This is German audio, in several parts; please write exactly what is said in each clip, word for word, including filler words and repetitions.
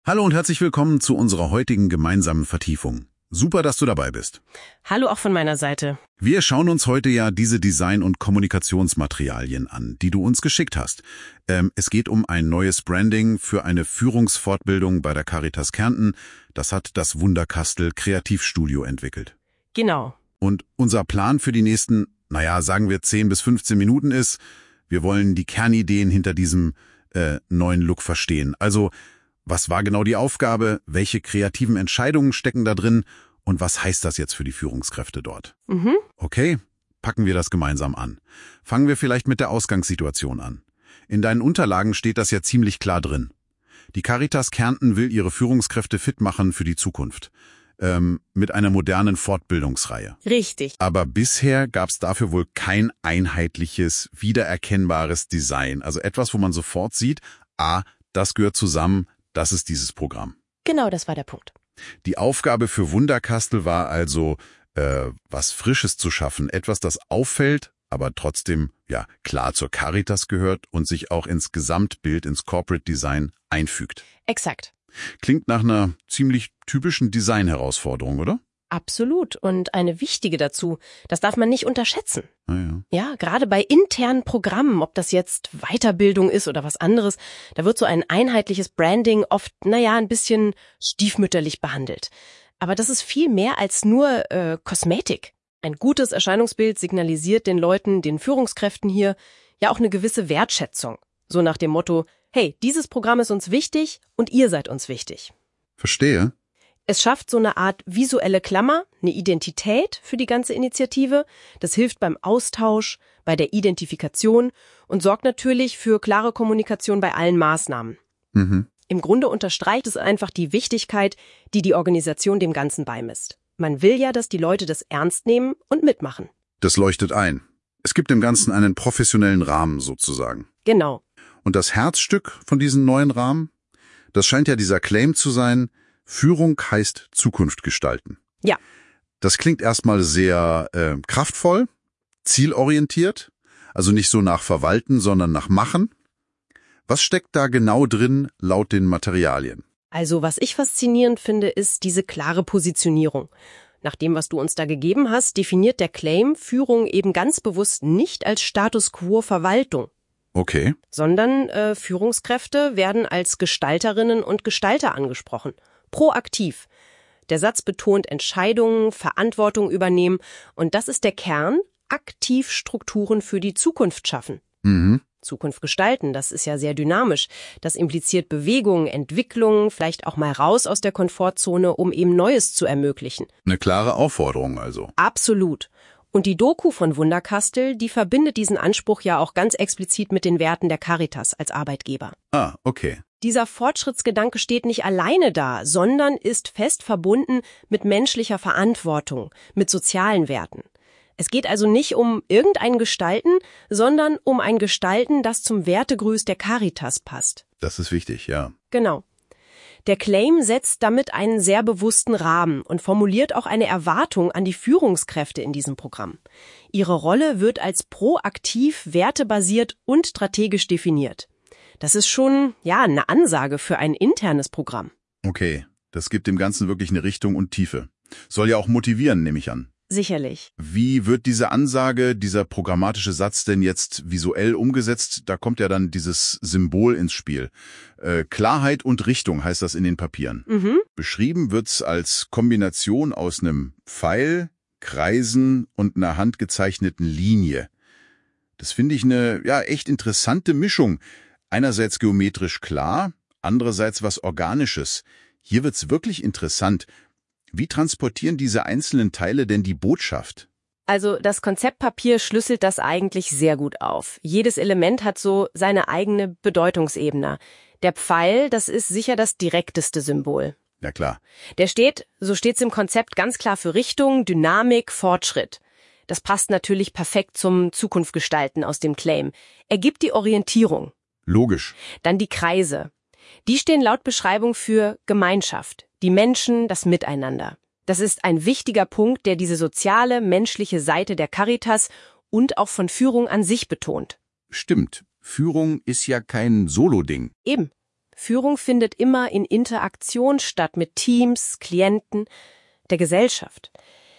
Hallo und herzlich willkommen zu unserer heutigen gemeinsamen Vertiefung. Super, dass du dabei bist. Hallo auch von meiner Seite. Wir schauen uns heute ja diese Design- und Kommunikationsmaterialien an, die du uns geschickt hast. Ähm, es geht um ein neues Branding für eine Führungsfortbildung bei der Caritas Kärnten. Das hat das Wunderkastel Kreativstudio entwickelt. Genau. Und unser Plan für die nächsten, naja, sagen wir zehn bis fünfzehn Minuten ist, wir wollen die Kernideen hinter diesem äh, neuen Look verstehen. Also, was war genau die Aufgabe? Welche kreativen Entscheidungen stecken da drin? Und was heißt das jetzt für die Führungskräfte dort? Mhm. Okay, packen wir das gemeinsam an. Fangen wir vielleicht mit der Ausgangssituation an. In deinen Unterlagen steht das ja ziemlich klar drin. Die Caritas Kärnten will ihre Führungskräfte fit machen für die Zukunft. Ähm, mit einer modernen Fortbildungsreihe. Richtig. Aber bisher gab es dafür wohl kein einheitliches, wiedererkennbares Design. Also etwas, wo man sofort sieht, ah, das gehört zusammen. Das ist dieses Programm. Genau, das war der Punkt. Die Aufgabe für Wunderkastel war also, äh, was Frisches zu schaffen, etwas, das auffällt, aber trotzdem ja klar zur Caritas gehört und sich auch ins Gesamtbild, ins Corporate Design einfügt. Exakt. Klingt nach einer ziemlich typischen Design-Herausforderung, oder? Absolut. Und eine wichtige dazu. Das darf man nicht unterschätzen. Ah, ja. Ja, gerade bei internen Programmen, ob das jetzt Weiterbildung ist oder was anderes, da wird so ein einheitliches Branding oft, naja, ein bisschen stiefmütterlich behandelt. Aber das ist viel mehr als nur äh, Kosmetik. Ein gutes Erscheinungsbild signalisiert den Leuten, den Führungskräften hier, ja auch eine gewisse Wertschätzung. So nach dem Motto, hey, dieses Programm ist uns wichtig und ihr seid uns wichtig. Verstehe. Es schafft so eine Art visuelle Klammer, eine Identität für die ganze Initiative. Das hilft beim Austausch, bei der Identifikation und sorgt natürlich für klare Kommunikation bei allen Maßnahmen. Mhm. Im Grunde unterstreicht es einfach die Wichtigkeit, die die Organisation dem Ganzen beimisst. Man will ja, dass die Leute das ernst nehmen und mitmachen. Das leuchtet ein. Es gibt dem Ganzen einen professionellen Rahmen sozusagen. Genau. Und das Herzstück von diesem neuen Rahmen, das scheint ja dieser Claim zu sein, Führung heißt Zukunft gestalten. Ja. Das klingt erstmal sehr äh, kraftvoll, zielorientiert, also nicht so nach Verwalten, sondern nach Machen. Was steckt da genau drin laut den Materialien? Also was ich faszinierend finde, ist diese klare Positionierung. Nach dem, was du uns da gegeben hast, definiert der Claim Führung eben ganz bewusst nicht als Status quo Verwaltung. Okay. Sondern äh, Führungskräfte werden als Gestalterinnen und Gestalter angesprochen. Proaktiv. Der Satz betont Entscheidungen, Verantwortung übernehmen und das ist der Kern, aktiv Strukturen für die Zukunft schaffen. Mhm. Zukunft gestalten, das ist ja sehr dynamisch. Das impliziert Bewegung, Entwicklung, vielleicht auch mal raus aus der Komfortzone, um eben Neues zu ermöglichen. Eine klare Aufforderung also. Absolut. Und die Doku von Wunderkastel, die verbindet diesen Anspruch ja auch ganz explizit mit den Werten der Caritas als Arbeitgeber. Ah, okay. Dieser Fortschrittsgedanke steht nicht alleine da, sondern ist fest verbunden mit menschlicher Verantwortung, mit sozialen Werten. Es geht also nicht um irgendein Gestalten, sondern um ein Gestalten, das zum Wertegrüß der Caritas passt. Das ist wichtig, ja. Genau. Der Claim setzt damit einen sehr bewussten Rahmen und formuliert auch eine Erwartung an die Führungskräfte in diesem Programm. Ihre Rolle wird als proaktiv, wertebasiert und strategisch definiert. Das ist schon, ja, eine Ansage für ein internes Programm. Okay, das gibt dem Ganzen wirklich eine Richtung und Tiefe. Soll ja auch motivieren, nehme ich an. Sicherlich. Wie wird diese Ansage, dieser programmatische Satz denn jetzt visuell umgesetzt? Da kommt ja dann dieses Symbol ins Spiel. Äh, Klarheit und Richtung heißt das in den Papieren. Mhm. Beschrieben wird's als Kombination aus einem Pfeil, Kreisen und einer handgezeichneten Linie. Das finde ich eine, ja, echt interessante Mischung. Einerseits geometrisch klar, andererseits was Organisches. Hier wird's wirklich interessant. Wie transportieren diese einzelnen Teile denn die Botschaft? Also das Konzeptpapier schlüsselt das eigentlich sehr gut auf. Jedes Element hat so seine eigene Bedeutungsebene. Der Pfeil, das ist sicher das direkteste Symbol. Ja klar. Der steht, so steht's im Konzept, ganz klar für Richtung, Dynamik, Fortschritt. Das passt natürlich perfekt zum Zukunftgestalten aus dem Claim. Er gibt die Orientierung. Logisch. Dann die Kreise. Die stehen laut Beschreibung für Gemeinschaft, die Menschen, das Miteinander. Das ist ein wichtiger Punkt, der diese soziale, menschliche Seite der Caritas und auch von Führung an sich betont. Stimmt. Führung ist ja kein Solo-Ding. Eben. Führung findet immer in Interaktion statt mit Teams, Klienten, der Gesellschaft.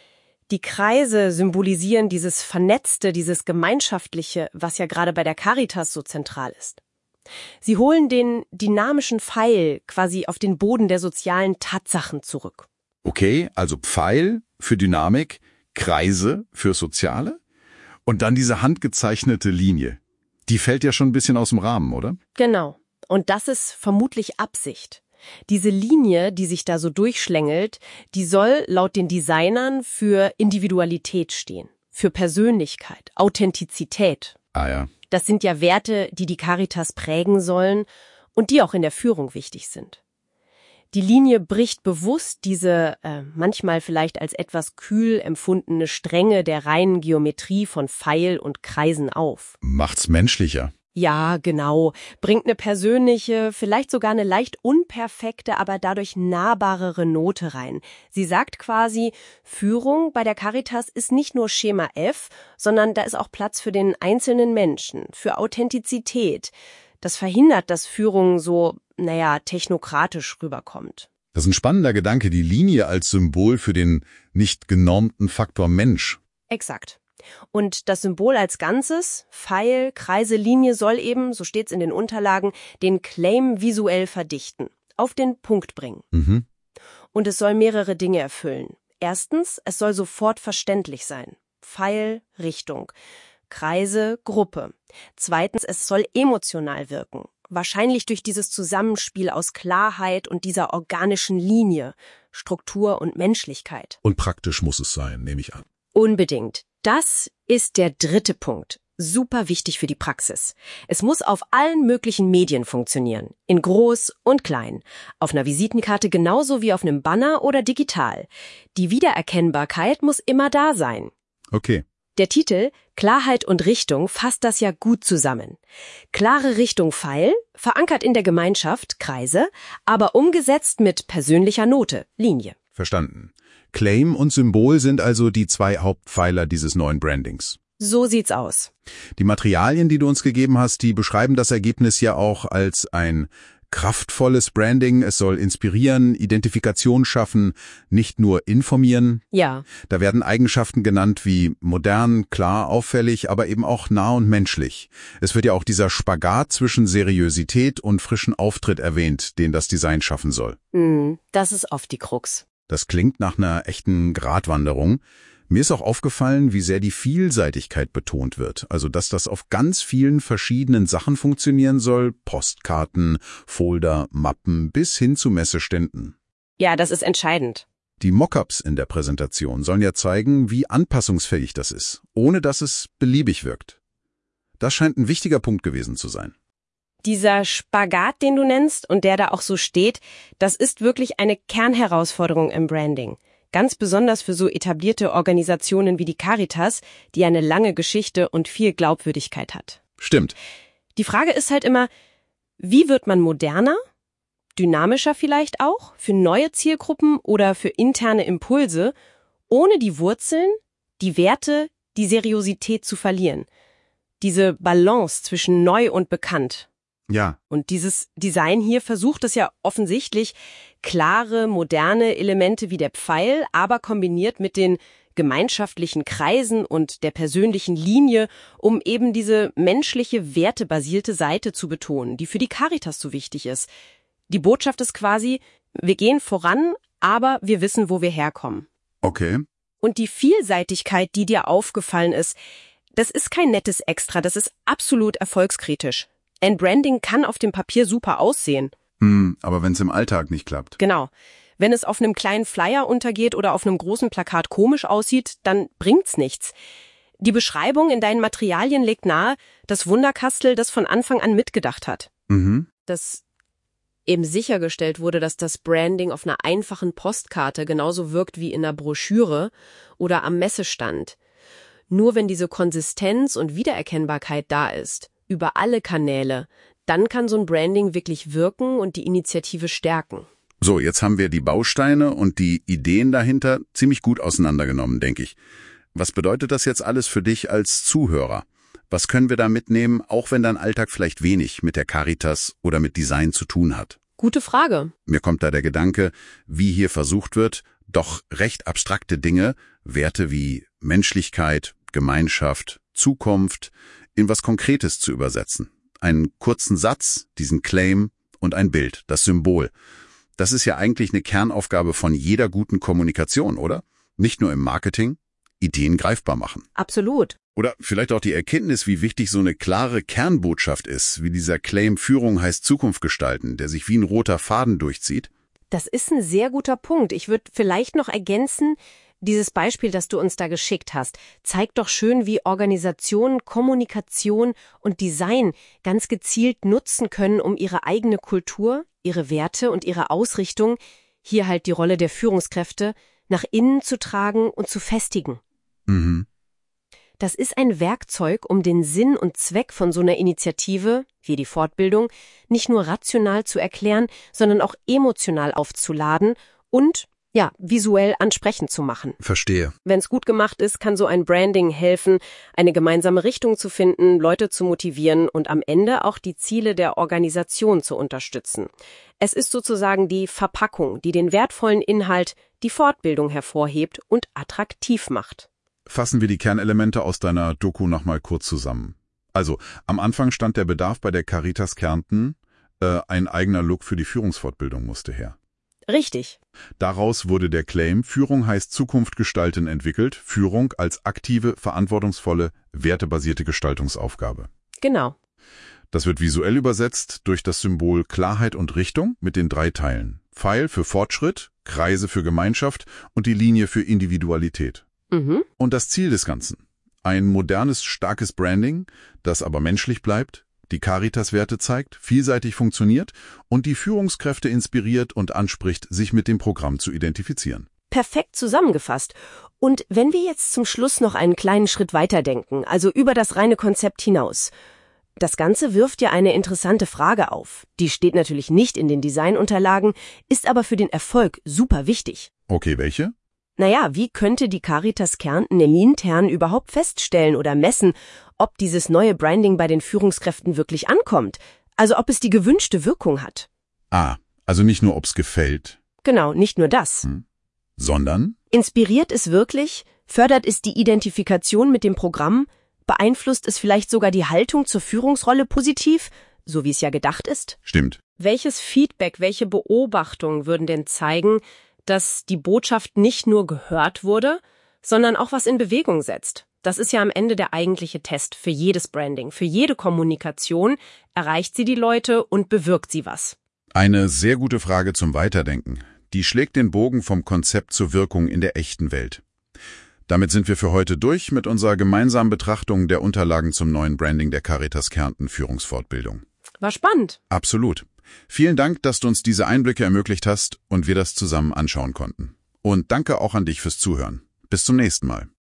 Die Kreise symbolisieren dieses Vernetzte, dieses Gemeinschaftliche, was ja gerade bei der Caritas so zentral ist. Sie holen den dynamischen Pfeil quasi auf den Boden der sozialen Tatsachen zurück. Okay, also Pfeil für Dynamik, Kreise für Soziale und dann diese handgezeichnete Linie. Die fällt ja schon ein bisschen aus dem Rahmen, oder? Genau. Und das ist vermutlich Absicht. Diese Linie, die sich da so durchschlängelt, die soll laut den Designern für Individualität stehen, für Persönlichkeit, Authentizität. Ah ja. Das sind ja Werte, die die Caritas prägen sollen und die auch in der Führung wichtig sind. Die Linie bricht bewusst diese äh, manchmal vielleicht als etwas kühl empfundene Strenge der reinen Geometrie von Pfeil und Kreisen auf. Macht's menschlicher. Ja, genau. Bringt eine persönliche, vielleicht sogar eine leicht unperfekte, aber dadurch nahbarere Note rein. Sie sagt quasi, Führung bei der Caritas ist nicht nur Schema F, sondern da ist auch Platz für den einzelnen Menschen, für Authentizität. Das verhindert, dass Führung so, naja, technokratisch rüberkommt. Das ist ein spannender Gedanke, die Linie als Symbol für den nicht genormten Faktor Mensch. Exakt. Und das Symbol als Ganzes, Pfeil, Kreise, Linie, soll eben, so steht's in den Unterlagen, den Claim visuell verdichten, auf den Punkt bringen. Mhm. Und es soll mehrere Dinge erfüllen. Erstens, es soll sofort verständlich sein. Pfeil, Richtung. Kreise, Gruppe. Zweitens, es soll emotional wirken. Wahrscheinlich durch dieses Zusammenspiel aus Klarheit und dieser organischen Linie, Struktur und Menschlichkeit. Und praktisch muss es sein, nehme ich an. Unbedingt. Das ist der dritte Punkt. Super wichtig für die Praxis. Es muss auf allen möglichen Medien funktionieren. In groß und klein. Auf einer Visitenkarte genauso wie auf einem Banner oder digital. Die Wiedererkennbarkeit muss immer da sein. Okay. Der Titel Klarheit und Richtung fasst das ja gut zusammen. Klare Richtung Pfeil, verankert in der Gemeinschaft, Kreise, aber umgesetzt mit persönlicher Note, Linie. Verstanden. Claim und Symbol sind also die zwei Hauptpfeiler dieses neuen Brandings. So sieht's aus. Die Materialien, die du uns gegeben hast, die beschreiben das Ergebnis ja auch als ein kraftvolles Branding. Es soll inspirieren, Identifikation schaffen, nicht nur informieren. Ja. Da werden Eigenschaften genannt wie modern, klar, auffällig, aber eben auch nah und menschlich. Es wird ja auch dieser Spagat zwischen Seriosität und frischen Auftritt erwähnt, den das Design schaffen soll. Mm, das ist oft die Krux. Das klingt nach einer echten Gratwanderung. Mir ist auch aufgefallen, wie sehr die Vielseitigkeit betont wird. Also, dass das auf ganz vielen verschiedenen Sachen funktionieren soll. Postkarten, Folder, Mappen bis hin zu Messeständen. Ja, das ist entscheidend. Die Mockups in der Präsentation sollen ja zeigen, wie anpassungsfähig das ist, ohne dass es beliebig wirkt. Das scheint ein wichtiger Punkt gewesen zu sein. Dieser Spagat, den du nennst und der da auch so steht, das ist wirklich eine Kernherausforderung im Branding. Ganz besonders für so etablierte Organisationen wie die Caritas, die eine lange Geschichte und viel Glaubwürdigkeit hat. Stimmt. Die Frage ist halt immer, wie wird man moderner, dynamischer vielleicht auch, für neue Zielgruppen oder für interne Impulse, ohne die Wurzeln, die Werte, die Seriosität zu verlieren. Diese Balance zwischen neu und bekannt. Ja. Und dieses Design hier versucht es ja offensichtlich, klare, moderne Elemente wie der Pfeil, aber kombiniert mit den gemeinschaftlichen Kreisen und der persönlichen Linie, um eben diese menschliche, wertebasierte Seite zu betonen, die für die Caritas so wichtig ist. Die Botschaft ist quasi, wir gehen voran, aber wir wissen, wo wir herkommen. Okay. Und die Vielseitigkeit, die dir aufgefallen ist, das ist kein nettes Extra, das ist absolut erfolgskritisch. Ein Branding kann auf dem Papier super aussehen. Hm, aber wenn es im Alltag nicht klappt. Genau. Wenn es auf einem kleinen Flyer untergeht oder auf einem großen Plakat komisch aussieht, dann bringt's nichts. Die Beschreibung in deinen Materialien legt nahe, dass Wunderkastel das von Anfang an mitgedacht hat. Mhm. Dass eben sichergestellt wurde, dass das Branding auf einer einfachen Postkarte genauso wirkt wie in einer Broschüre oder am Messestand. Nur wenn diese Konsistenz und Wiedererkennbarkeit da ist, über alle Kanäle, dann kann so ein Branding wirklich wirken und die Initiative stärken. So, jetzt haben wir die Bausteine und die Ideen dahinter ziemlich gut auseinandergenommen, denke ich. Was bedeutet das jetzt alles für dich als Zuhörer? Was können wir da mitnehmen, auch wenn dein Alltag vielleicht wenig mit der Caritas oder mit Design zu tun hat? Gute Frage. Mir kommt da der Gedanke, wie hier versucht wird, doch recht abstrakte Dinge, Werte wie Menschlichkeit, Gemeinschaft, Zukunft, in was Konkretes zu übersetzen. Einen kurzen Satz, diesen Claim und ein Bild, das Symbol. Das ist ja eigentlich eine Kernaufgabe von jeder guten Kommunikation, oder? Nicht nur im Marketing, Ideen greifbar machen. Absolut. Oder vielleicht auch die Erkenntnis, wie wichtig so eine klare Kernbotschaft ist, wie dieser Claim Führung heißt Zukunft gestalten, der sich wie ein roter Faden durchzieht. Das ist ein sehr guter Punkt. Ich würde vielleicht noch ergänzen, dieses Beispiel, das du uns da geschickt hast, zeigt doch schön, wie Organisationen Kommunikation und Design ganz gezielt nutzen können, um ihre eigene Kultur, ihre Werte und ihre Ausrichtung, hier halt die Rolle der Führungskräfte, nach innen zu tragen und zu festigen. Mhm. Das ist ein Werkzeug, um den Sinn und Zweck von so einer Initiative, wie die Fortbildung, nicht nur rational zu erklären, sondern auch emotional aufzuladen und, ja, visuell ansprechend zu machen. Verstehe. Wenn es gut gemacht ist, kann so ein Branding helfen, eine gemeinsame Richtung zu finden, Leute zu motivieren und am Ende auch die Ziele der Organisation zu unterstützen. Es ist sozusagen die Verpackung, die den wertvollen Inhalt, die Fortbildung hervorhebt und attraktiv macht. Fassen wir die Kernelemente aus deiner Doku nochmal kurz zusammen. Also, am Anfang stand der Bedarf bei der Caritas Kärnten, äh, ein eigener Look für die Führungsfortbildung musste her. Richtig. Daraus wurde der Claim Führung heißt Zukunft gestalten entwickelt, Führung als aktive, verantwortungsvolle, wertebasierte Gestaltungsaufgabe. Genau. Das wird visuell übersetzt durch das Symbol Klarheit und Richtung mit den drei Teilen. Pfeil für Fortschritt, Kreise für Gemeinschaft und die Linie für Individualität. Mhm. Und das Ziel des Ganzen? Ein modernes, starkes Branding, das aber menschlich bleibt, die Caritas-Werte zeigt, vielseitig funktioniert und die Führungskräfte inspiriert und anspricht, sich mit dem Programm zu identifizieren. Perfekt zusammengefasst. Und wenn wir jetzt zum Schluss noch einen kleinen Schritt weiterdenken, also über das reine Konzept hinaus. Das Ganze wirft ja eine interessante Frage auf. Die steht natürlich nicht in den Designunterlagen, ist aber für den Erfolg super wichtig. Okay, welche? Naja, wie könnte die Caritas Kärnten intern überhaupt feststellen oder messen, ob dieses neue Branding bei den Führungskräften wirklich ankommt? Also ob es die gewünschte Wirkung hat? Ah, also nicht nur, ob's gefällt. Genau, nicht nur das. Hm. Sondern? Inspiriert es wirklich? Fördert es die Identifikation mit dem Programm? Beeinflusst es vielleicht sogar die Haltung zur Führungsrolle positiv, so wie es ja gedacht ist? Stimmt. Welches Feedback, welche Beobachtungen würden denn zeigen, dass die Botschaft nicht nur gehört wurde, sondern auch was in Bewegung setzt? Das ist ja am Ende der eigentliche Test für jedes Branding. Für jede Kommunikation erreicht sie die Leute und bewirkt sie was. Eine sehr gute Frage zum Weiterdenken. Die schlägt den Bogen vom Konzept zur Wirkung in der echten Welt. Damit sind wir für heute durch mit unserer gemeinsamen Betrachtung der Unterlagen zum neuen Branding der Caritas Kärnten Führungsfortbildung. War spannend. Absolut. Vielen Dank, dass du uns diese Einblicke ermöglicht hast und wir das zusammen anschauen konnten. Und danke auch an dich fürs Zuhören. Bis zum nächsten Mal.